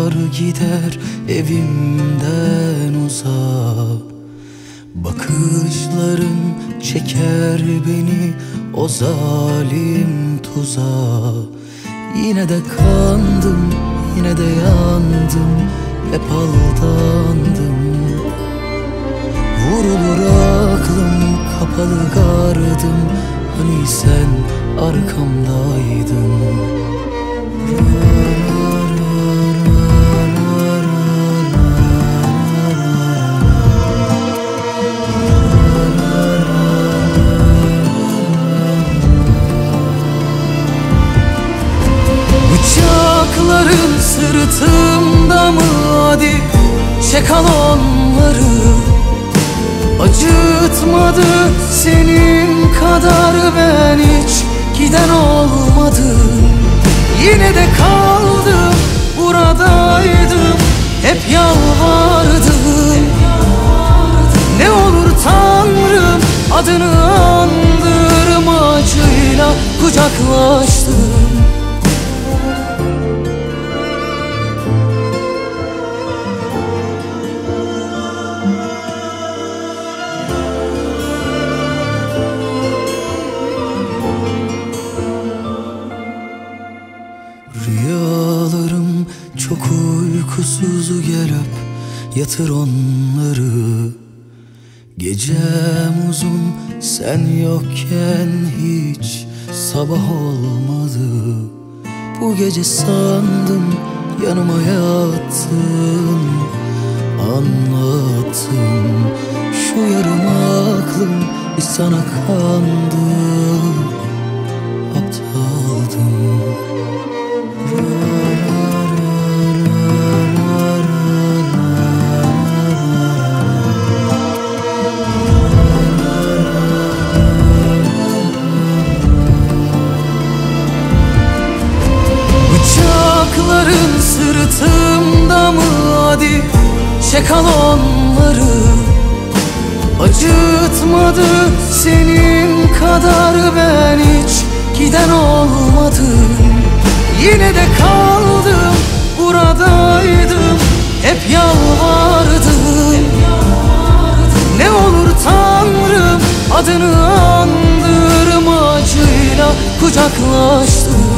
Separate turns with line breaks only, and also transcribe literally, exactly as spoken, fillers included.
Akar gider evimden uzağa, bakışların çeker beni o zalim tuzağa. Yine de kandım, yine de yandım, hep aldandım. Vurulur aklım, kapalı gardım, hani sen arkamdaydın. Bıçakların sırtımda mı, hadi çek al onları. Acıtmadı senin kadar ben hiç giden olmadı. Yine de kaldım, buradaydım, hep yalvardım. Ne olur Tanrım, adını andırma, acıyla kucaklaştım. Rüyalarım çok uykusuz, gel öp yatır onları. Gecem uzun sen yokken hiç sabah olmadı. Bu gece sandım yanıma yattın, anlattım. Şu yarım aklım bir sana kandı, aptaldım. Bıçakların sırtımda mı, hadi çek al onları. Acıtmadı senin kadar ben hiç giden olmadım. Yine de kaldım, buradaydım, hep yalvardım. Ne olur Tanrım, adını andırma, acıyla kucaklaştım.